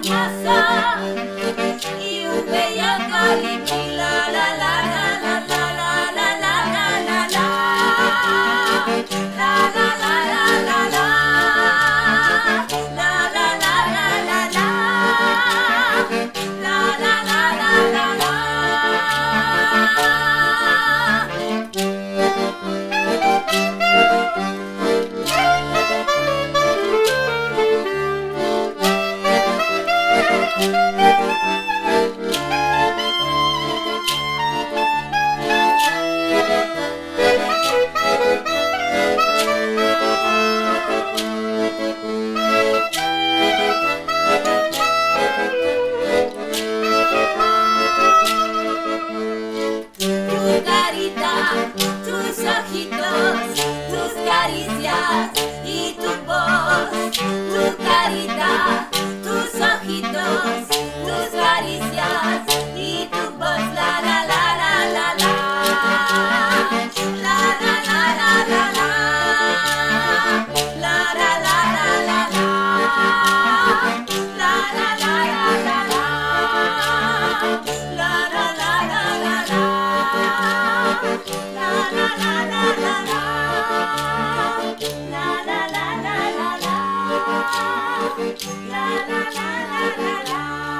masa y un bellaco y la la la la la la la la la la la la la la la la la. Tus ojitos, tus caricias y tu voz, tu carita, tus ojitos, tus caricias y tu voz, la la la la la la, la la la la la la, la la la la la la, la la la la la la, la la la la la la. La la la la la la, la la la la la la, la la la la la la.